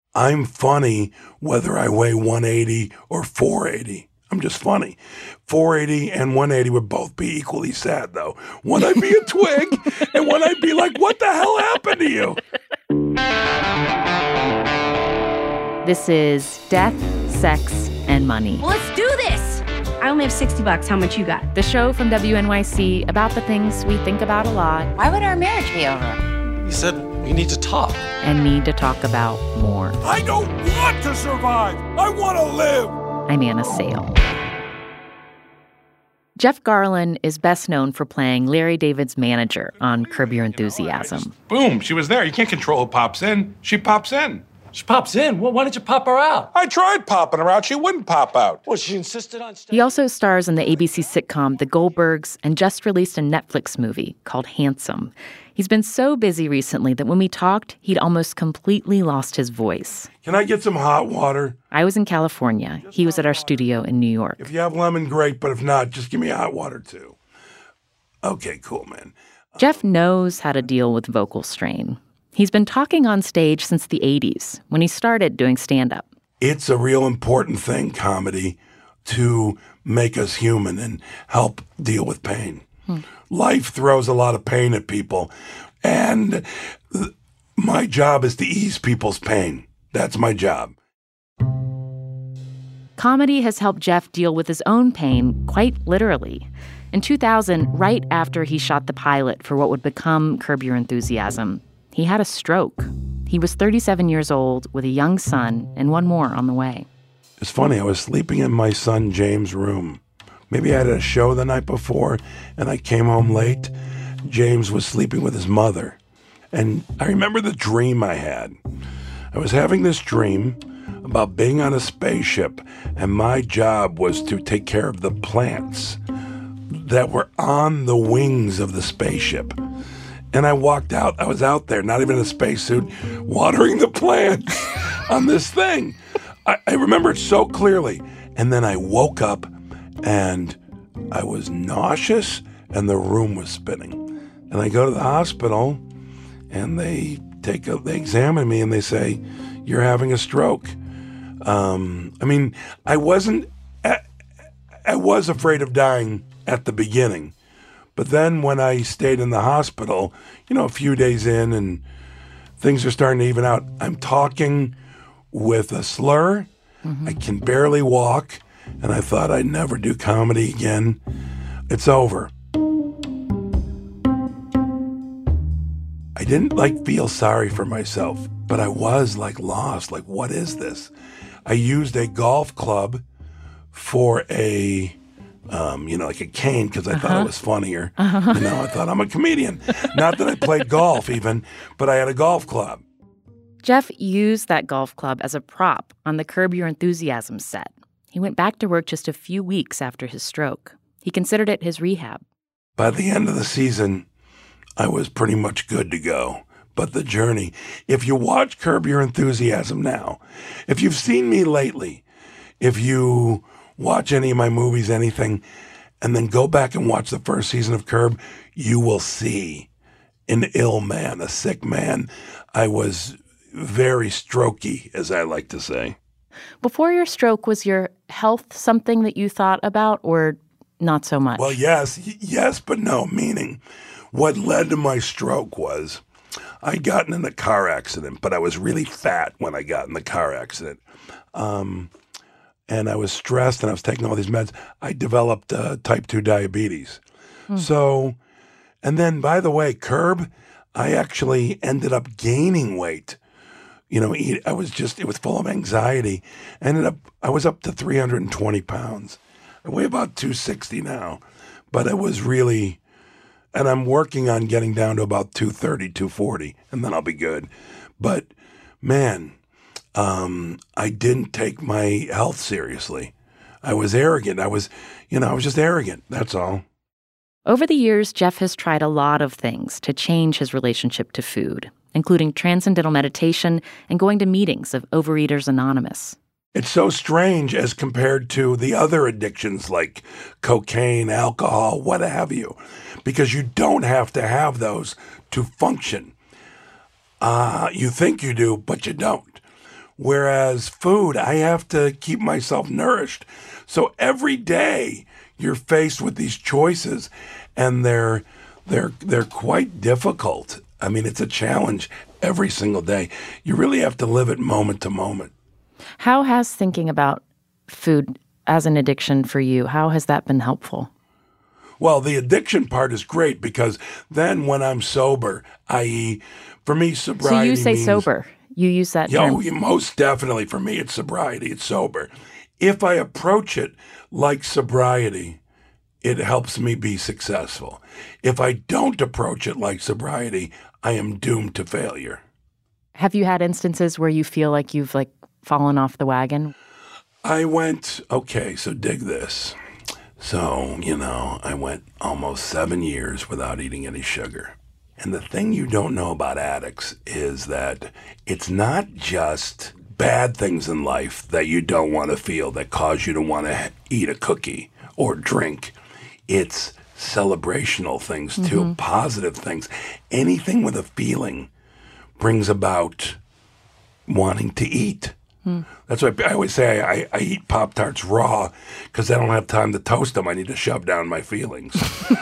I'm funny whether I weigh 180 or 480. I'm just funny. 480 and 180 would both be equally sad, though. One I'd be a twig, and one I'd be like, what the hell happened to you? This is Death, Sex, and Money. Let's do this! I only have $60. How much you got? The show from WNYC about the things we think about a lot. Why would our marriage be over? You said we need to talk. And need to talk about more. I don't want to survive. I want to live. I'm Anna Sale. Jeff Garlin is best known for playing Larry David's manager on Curb Your Enthusiasm. Boom, she was there. You can't control who pops in. She pops in. She pops in. Well, why didn't you pop her out? I tried popping her out. She wouldn't pop out. Well, she insisted on staying. He also stars in the ABC sitcom The Goldbergs and just released a Netflix movie called Handsome. He's been so busy recently that when we talked, he'd almost completely lost his voice. Can I get some hot water? I was in California. He was at our studio in New York. If you have lemon, great, but if not, just give me hot water, too. Okay, cool, man. Jeff knows how to deal with vocal strain. He's been talking on stage since the 80s, when he started doing stand-up. It's a real important thing, comedy, to make us human and help deal with pain. Life throws a lot of pain at people, and my job is to ease people's pain. That's my job. Comedy has helped Jeff deal with his own pain, quite literally. In 2000, right after he shot the pilot for what would become Curb Your Enthusiasm, he had a stroke. He was 37 years old with a young son and one more on the way. It's funny, I was sleeping in my son James' room. Maybe I had a show the night before and I came home late. James was sleeping with his mother. And I remember the dream I had. I was having this dream about being on a spaceship, and my job was to take care of the plants that were on the wings of the spaceship. And I walked out. I was out there, not even in a spacesuit, watering the plants on this thing. I remember it so clearly. And then I woke up, and I was nauseous, and the room was spinning. And I go to the hospital, and they examine me, and they say, "You're having a stroke." I was afraid of dying at the beginning. But then when I stayed in the hospital, a few days in and things are starting to even out, I'm talking with a slur. Mm-hmm. I can barely walk. And I thought I'd never do comedy again. It's over. I didn't feel sorry for myself, but I was lost. What is this? I used a golf club for a a cane, because I thought it was funnier. I thought I'm a comedian. Not that I played golf even, but I had a golf club. Jeff used that golf club as a prop on the Curb Your Enthusiasm set. He went back to work just a few weeks after his stroke. He considered it his rehab. By the end of the season, I was pretty much good to go. But the journey, if you watch Curb Your Enthusiasm now, if you've seen me lately, if you watch any of my movies, anything, and then go back and watch the first season of Curb, you will see an ill man, a sick man. I was very strokey, as I like to say. Before your stroke, was your health something that you thought about, or not so much? Well, yes, but no. Meaning, what led to my stroke was I'd gotten in a car accident, but I was really fat when I got in the car accident. And I was stressed, and I was taking all these meds. I developed type 2 diabetes. So, and then, by the way, Curb, I actually ended up gaining weight. It was full of anxiety. I was up to 320 pounds. I weigh about 260 now. But it was really, and I'm working on getting down to about 230, 240, and then I'll be good. But, man, I didn't take my health seriously. I was arrogant. I was just arrogant. That's all. Over the years, Jeff has tried a lot of things to change his relationship to food, including transcendental meditation and going to meetings of Overeaters Anonymous. It's so strange as compared to the other addictions like cocaine, alcohol, what have you, because you don't have to have those to function. You think you do, but you don't. Whereas food, I have to keep myself nourished. So every day you're faced with these choices, and they're quite difficult. I mean, it's a challenge every single day. You really have to live it moment to moment. How has thinking about food as an addiction for you, how has that been helpful? Well, the addiction part is great because then when I'm sober, i.e., for me, sobriety So you say means, sober. You use that term. Oh, most definitely. For me, it's sobriety. It's sober. If I approach it like sobriety, it helps me be successful. If I don't approach it like sobriety, I am doomed to failure. Have you had instances where you feel like you've fallen off the wagon? So dig this. So, I went almost 7 years without eating any sugar. And the thing you don't know about addicts is that it's not just bad things in life that you don't want to feel that cause you to want to eat a cookie or drink. It's celebrational things too, positive things. Anything with a feeling brings about wanting to eat. That's why I always say I eat Pop-Tarts raw because I don't have time to toast them. I need to shove down my feelings.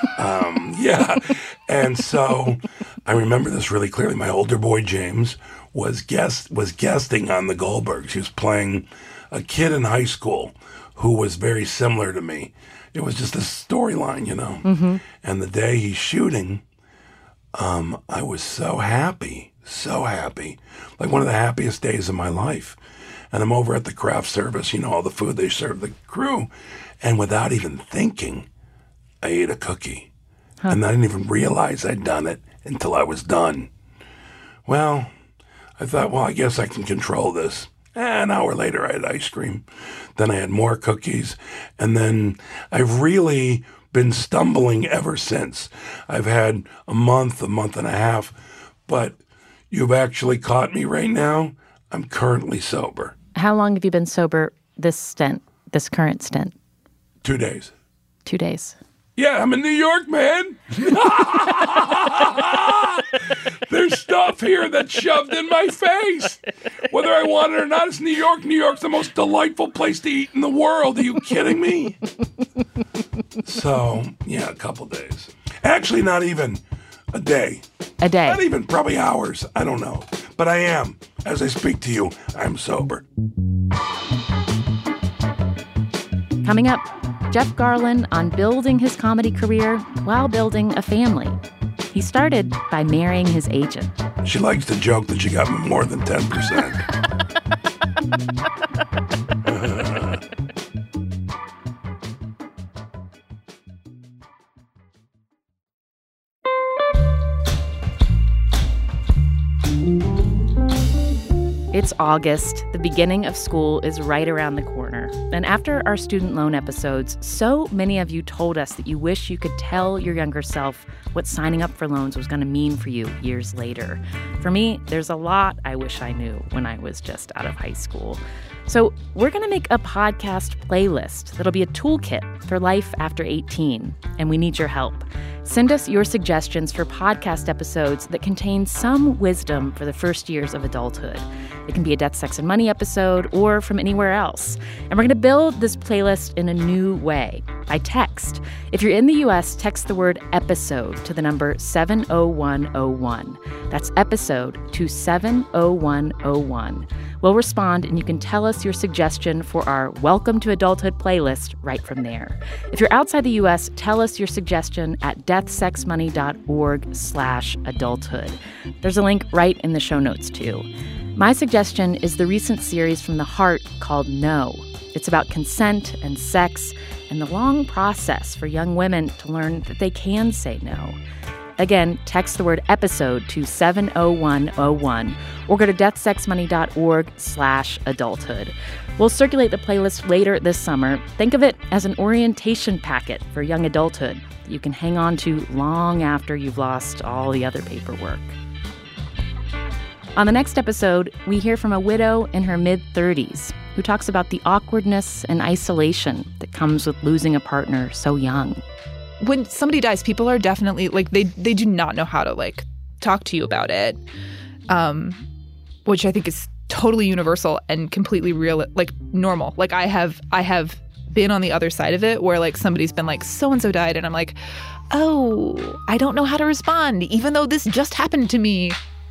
And so I remember this really clearly. My older boy, James, was guesting on the Goldbergs. He was playing a kid in high school who was very similar to me. It was just a storyline, And the day he's shooting, I was so happy, like one of the happiest days of my life. And I'm over at the craft service, all the food they serve the crew. And without even thinking, I ate a cookie. And I didn't even realize I'd done it until I was done. Well, I thought, I guess I can control this. An hour later, I had ice cream. Then I had more cookies. And then I've really been stumbling ever since. I've had a month and a half. But you've actually caught me right now. I'm currently sober. How long have you been sober this current stint? 2 days. 2 days. Yeah, I'm in New York, man. There's stuff here that's shoved in my face. Whether I want it or not, it's New York. New York's the most delightful place to eat in the world. Are you kidding me? So, a couple days. Actually, not even a day. A day. Not even, probably hours. I don't know. But I am. As I speak to you, I'm sober. Coming up, Jeff Garlin on building his comedy career while building a family. He started by marrying his agent. She likes to joke that she got more than 10%. It's August. The beginning of school is right around the corner. And after our student loan episodes, so many of you told us that you wish you could tell your younger self what signing up for loans was going to mean for you years later. For me, there's a lot I wish I knew when I was just out of high school. So we're going to make a podcast playlist that'll be a toolkit for life after 18, and we need your help. Send us your suggestions for podcast episodes that contain some wisdom for the first years of adulthood. It can be a Death, Sex, and Money episode or from anywhere else. And we're going to build this playlist in a new way, by text. If you're in the U.S., text the word episode to the number 70101. That's episode to 70101. We'll respond, and you can tell us your suggestion for our Welcome to Adulthood playlist right from there. If you're outside the U.S., tell us your suggestion at deathsexmoney.org/adulthood. There's a link right in the show notes, too. My suggestion is the recent series from The Heart called No. It's about consent and sex and the long process for young women to learn that they can say no. Again, text the word episode to 70101 or go to deathsexmoney.org/adulthood. We'll circulate the playlist later this summer. Think of it as an orientation packet for young adulthood that you can hang on to long after you've lost all the other paperwork. On the next episode, we hear from a widow in her mid-30s who talks about the awkwardness and isolation that comes with losing a partner so young. When somebody dies, people are definitely, they do not know how to, talk to you about it, which I think is totally universal and completely real, like normal. Like I have been on the other side of it where like somebody's been like, so-and-so died. And I'm like, oh, I don't know how to respond, even though this just happened to me.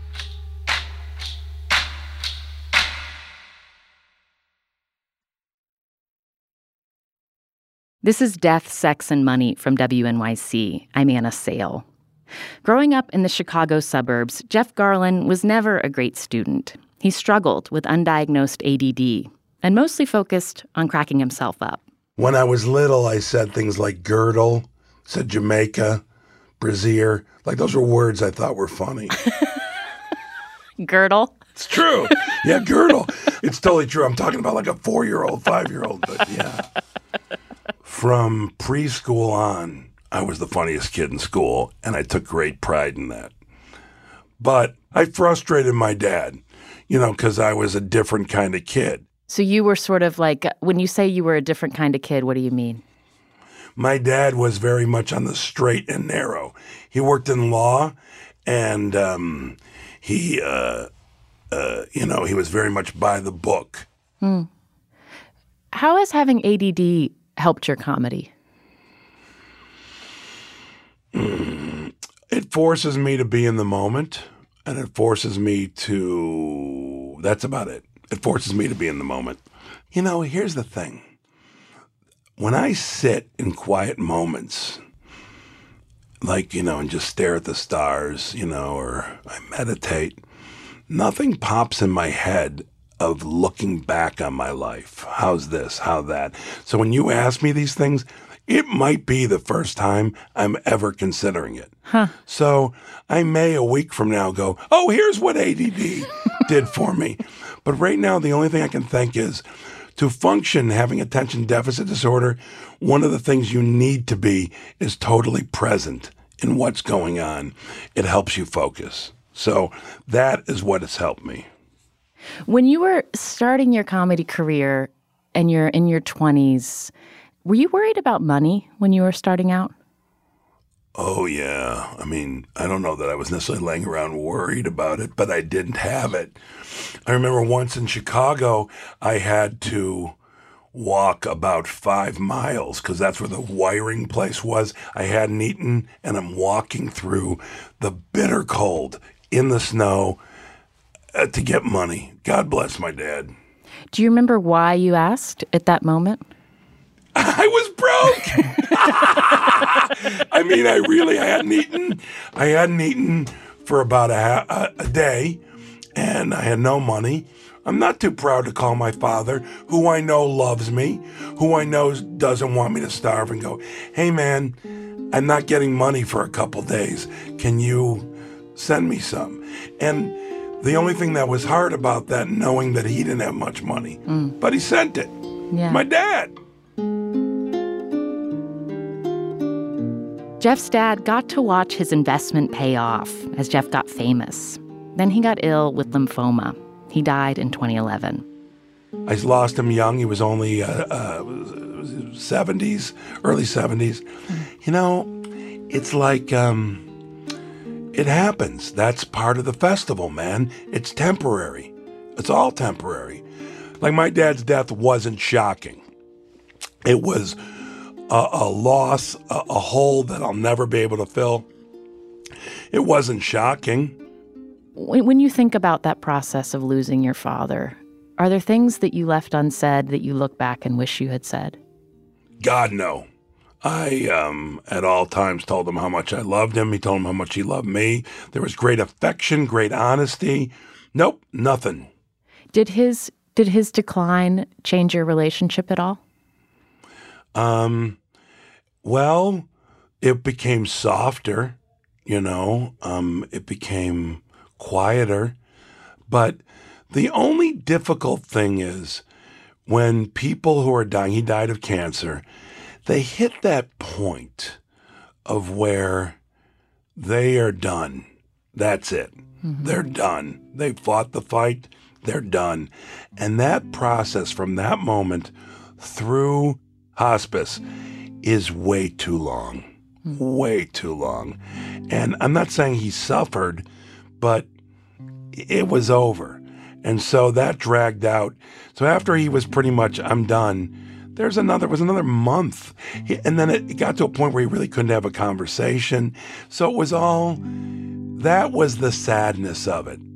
This is Death, Sex, and Money from WNYC. I'm Anna Sale. Growing up in the Chicago suburbs, Jeff Garlin was never a great student. He struggled with undiagnosed ADD and mostly focused on cracking himself up. When I was little, I said things like girdle, said Jamaica, brassiere. Like those were words I thought were funny. Girdle? It's true. Yeah, girdle. It's totally true. I'm talking about like a 4-year-old, 5-year-old, but yeah. From preschool on, I was the funniest kid in school, and I took great pride in that. But I frustrated my dad, because I was a different kind of kid. So you were sort of like, when you say you were a different kind of kid, what do you mean? My dad was very much on the straight and narrow. He worked in law, and he was very much by the book. How has having ADD helped your comedy? It forces me to be in the moment, and it forces me to... That's about it. It forces me to be in the moment. Here's the thing. When I sit in quiet moments, like, and just stare at the stars, or I meditate, nothing pops in my head of looking back on my life. How's this? How that? So when you ask me these things, it might be the first time I'm ever considering it. So I may a week from now go, oh, here's what ADD did for me. But right now, the only thing I can think is to function having attention deficit disorder, one of the things you need to be is totally present in what's going on. It helps you focus. So that is what has helped me. When you were starting your comedy career and you're in your 20s, were you worried about money when you were starting out? Oh, yeah. I mean, I don't know that I was necessarily laying around worried about it, but I didn't have it. I remember once in Chicago, I had to walk about 5 miles because that's where the wiring place was. I hadn't eaten, and I'm walking through the bitter cold in the snow to get money. God bless my dad. Do you remember why you asked at that moment? I was broke. I mean, I hadn't eaten. I hadn't eaten for about a day, and I had no money. I'm not too proud to call my father, who I know loves me, who I know doesn't want me to starve, and go, hey, man, I'm not getting money for a couple days. Can you send me some? And the only thing that was hard about that, knowing that he didn't have much money, but he sent it. Yeah. My dad. Jeff's dad got to watch his investment pay off as Jeff got famous. Then he got ill with lymphoma. He died in 2011. I lost him young. He was only 70s, early 70s. It's like it happens. That's part of the festival, man. It's temporary. It's all temporary. Like my dad's death wasn't shocking. It was a loss, a hole that I'll never be able to fill. It wasn't shocking. When you think about that process of losing your father, are there things that you left unsaid that you look back and wish you had said? God, no. I, at all times, told him how much I loved him. He told him how much he loved me. There was great affection, great honesty. Nope, nothing. Did his decline change your relationship at all? Well, it became softer, it became quieter. But the only difficult thing is when people who are dying, he died of cancer, they hit that point of where they are done. That's it. Mm-hmm. They're done. They fought the fight. They're done. And that process from that moment through hospice is way too long. Way too long. And I'm not saying he suffered, but it was over. And so that dragged out. So after he was pretty much, I'm done, was another month. And then it got to a point where he really couldn't have a conversation. So it was that was the sadness of it.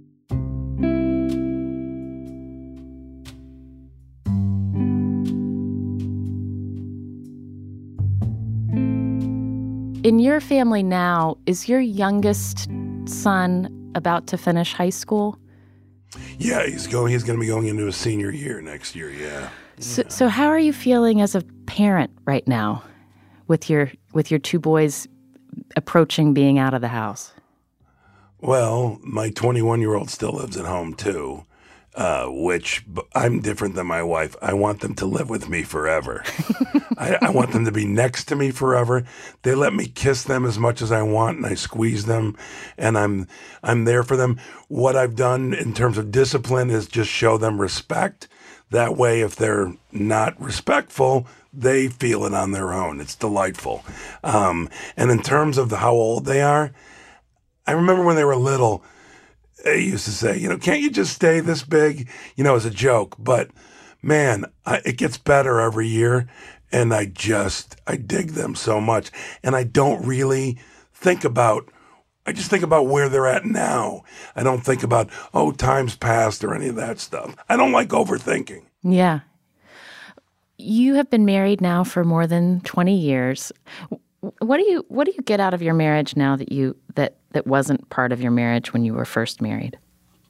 In your family now, is your youngest son about to finish high school? Yeah, he's going to be going into his senior year next year, yeah. So how are you feeling as a parent right now with your two boys approaching being out of the house? Well, my 21-year-old still lives at home too, which I'm different than my wife. I want them to live with me forever. I want them to be next to me forever. They let me kiss them as much as I want, and I squeeze them, and I'm there for them. What I've done in terms of discipline is just show them respect. That way, if they're not respectful, they feel it on their own. It's delightful. And in terms of how old they are, I remember when they were little, they used to say, can't you just stay this big? As a joke. But man, it gets better every year. And I dig them so much. And I don't really I just think about where they're at now. I don't think about, time's passed or any of that stuff. I don't like overthinking. Yeah. You have been married now for more than 20 years. What do you get out of your marriage now that wasn't part of your marriage when you were first married?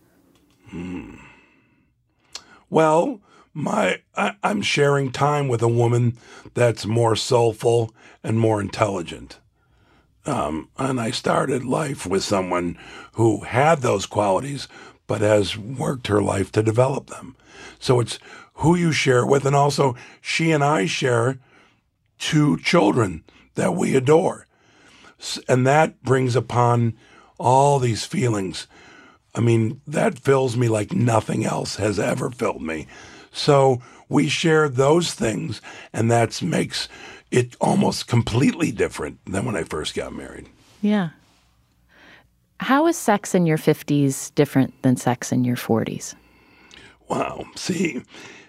Well, I'm sharing time with a woman that's more soulful and more intelligent. And I started life with someone who had those qualities, but has worked her life to develop them. So it's who you share it with. And also, she and I share 2 children that we adore. And that brings upon all these feelings. I mean, that fills me like nothing else has ever filled me. So we share those things, and that makes it almost completely different than when I first got married. Yeah. How is sex in your 50s different than sex in your 40s? Wow. See,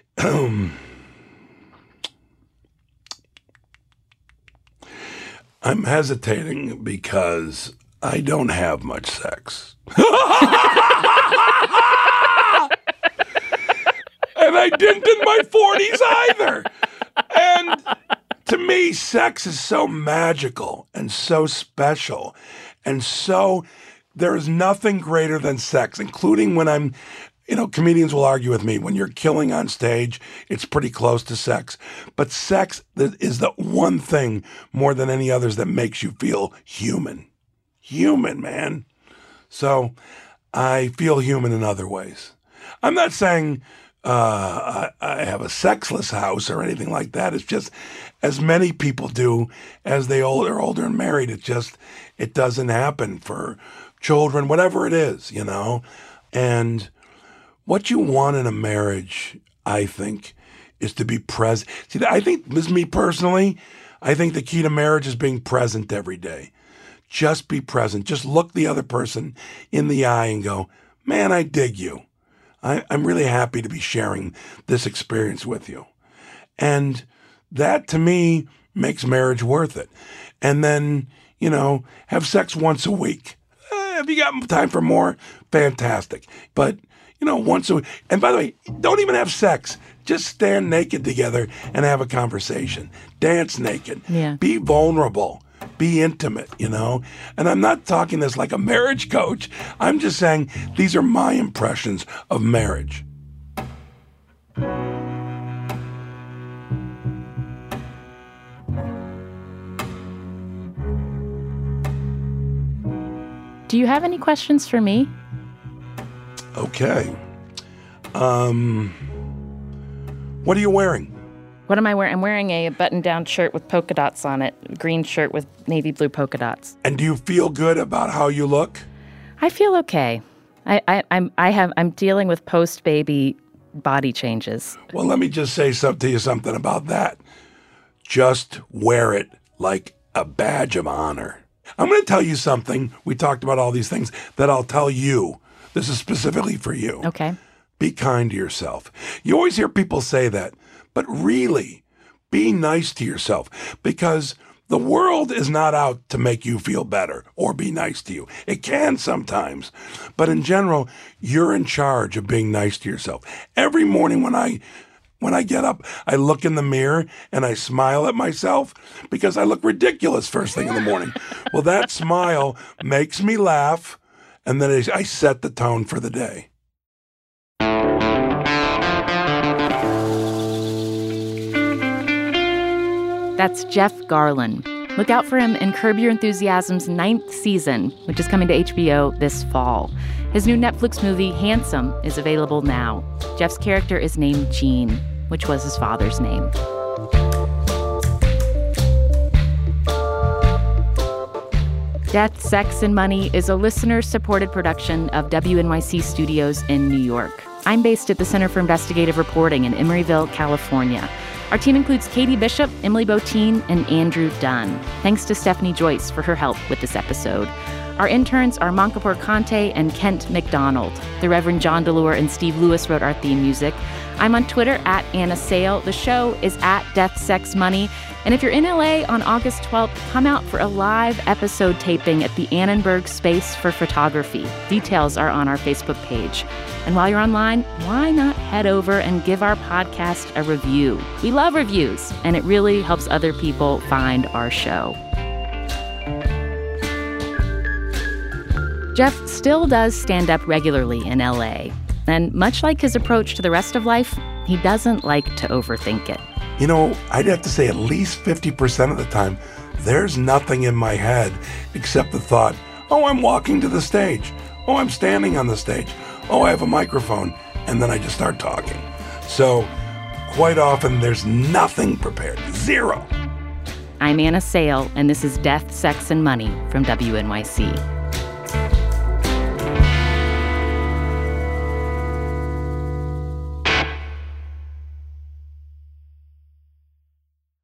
I'm hesitating because I don't have much sex. And I didn't in my 40s either. And to me, sex is so magical and so special. And so there is nothing greater than sex, including when comedians will argue with me. When you're killing on stage, it's pretty close to sex. But sex is the one thing more than any others that makes you feel human. Human, man. So I feel human in other ways. I'm not saying I have a sexless house or anything like that. It's just, as many people do as they are older and married, it doesn't happen for children, whatever it is, And what you want in a marriage, I think, is to be present. See, I think, this is me personally, I think the key to marriage is being present every day. Just be present. Just look the other person in the eye and go, man, I dig you. I'm really happy to be sharing this experience with you. And that, to me, makes marriage worth it. And then, have sex once a week. If you got time for more, fantastic. But, once a week. And by the way, don't even have sex. Just stand naked together and have a conversation. Dance naked. Yeah. Be vulnerable. Be intimate, And I'm not talking this like a marriage coach. I'm just saying these are my impressions of marriage. Do you have any questions for me? Okay. What are you wearing? What am I wearing? I'm wearing a button-down shirt with polka dots on it, a green shirt with navy blue polka dots. And do you feel good about how you look? I feel okay. I'm dealing with post-baby body changes. Well, let me just say something about that. Just wear it like a badge of honor. I'm going to tell you something. We talked about all these things that I'll tell you This is specifically for you. Okay. Be kind to yourself. You always hear people say that, but really, be nice to yourself, because the world is not out to make you feel better or be nice to you. It can sometimes, but in general, you're in charge of being nice to yourself. Every morning when I get up, I look in the mirror and I smile at myself because I look ridiculous first thing in the morning. Well, that smile makes me laugh, and then I set the tone for the day. That's Jeff Garlin. Look out for him in Curb Your Enthusiasm's 9th season, which is coming to HBO this fall. His new Netflix movie, Handsome, is available now. Jeff's character is named Gene, which was his father's name. Death, Sex, and Money is a listener-supported production of WNYC Studios in New York. I'm based at the Center for Investigative Reporting in Emeryville, California. Our team includes Katie Bishop, Emily Botine, and Andrew Dunn. Thanks to Stephanie Joyce for her help with this episode. Our interns are Monkapur Kante and Kent McDonald. The Reverend John DeLure and Steve Lewis wrote our theme music. I'm on Twitter at Anna Sale. The show is at Death, Sex, Money. And if you're in LA on August 12th, come out for a live episode taping at the Annenberg Space for Photography. Details are on our Facebook page. And while you're online, why not head over and give our podcast a review? We love reviews, and it really helps other people find our show. Jeff still does stand up regularly in LA. And much like his approach to the rest of life, he doesn't like to overthink it. You know, I'd have to say at least 50% of the time, there's nothing in my head except the thought, oh, I'm walking to the stage. Oh, I'm standing on the stage. Oh, I have a microphone. And then I just start talking. So quite often there's nothing prepared. Zero. I'm Anna Sale, and this is Death, Sex, and Money from WNYC.